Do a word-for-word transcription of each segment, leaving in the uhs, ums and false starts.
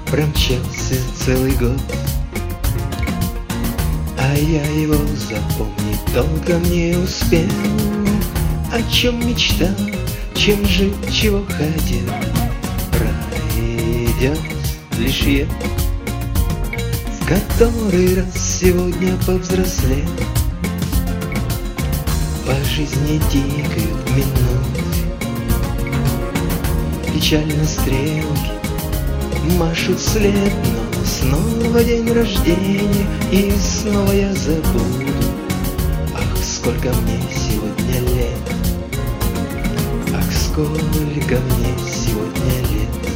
промчался целый год, а я его запомнить толком не успел. О чем мечтал, чем жить, чего хотел, пройдет лишь я, в который раз сегодня повзрослел. По жизни тикают минуты, печально стрелки машут след, но снова день рождения, и снова я забуду. Ах, сколько мне сегодня лет, ах, сколько мне сегодня лет.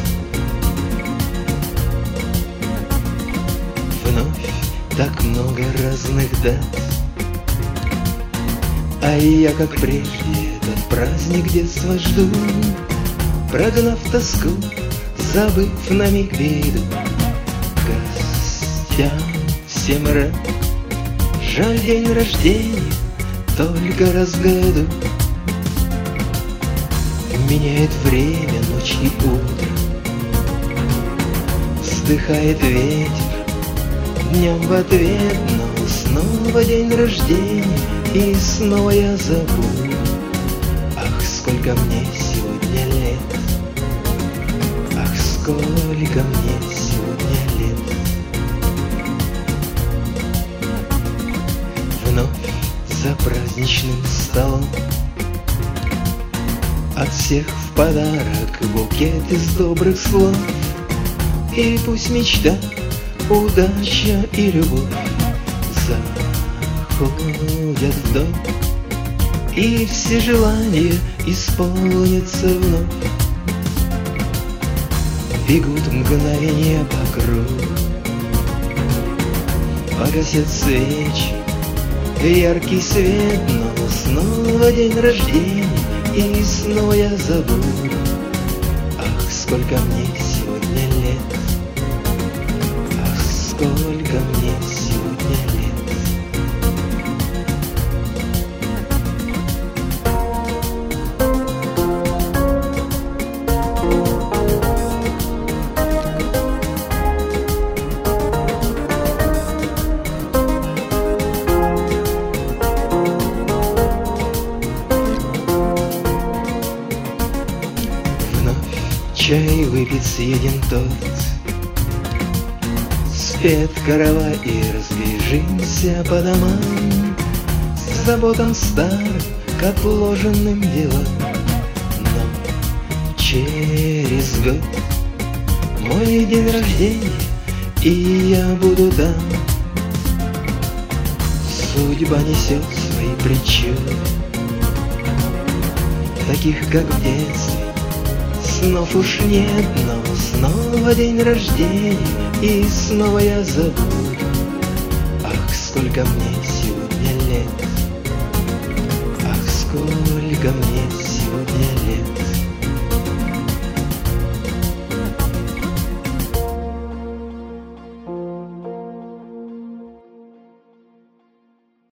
Вновь так много разных дат, а я, как прежде, этот праздник детства жду, прогнав тоску, забыв на миг беду. Гостям всем рад, жаль, день рождения только раз в году. Меняет время, ночь и утро, вздыхает ветер днем в ответ, но снова день рождения, и снова я забуду. Ах, сколько мне сегодня лет, ах, сколько мне сегодня лет. Вновь за праздничным столом от всех в подарок букет из добрых слов. И пусть мечта, удача и любовь заходят в дом, и все желания исполнятся вновь. Бегут мгновения по кругу, погасят свечи, яркий свет, но снова день рождения, и снова я забуду. Ах, сколько мне сегодня лет, ах, сколько мне сегодня лет. Чай выпит, съеден торт, спет карава, и разбежимся по домам, с заботам старым к отложенным делам. Но через год мой день рождения, и я буду там. Судьба несет свои причуды, таких как в детстве. Снов уж нет, но снова день рождения, и снова я забуду. Ах, сколько мне сегодня лет, ах, сколько мне сегодня лет.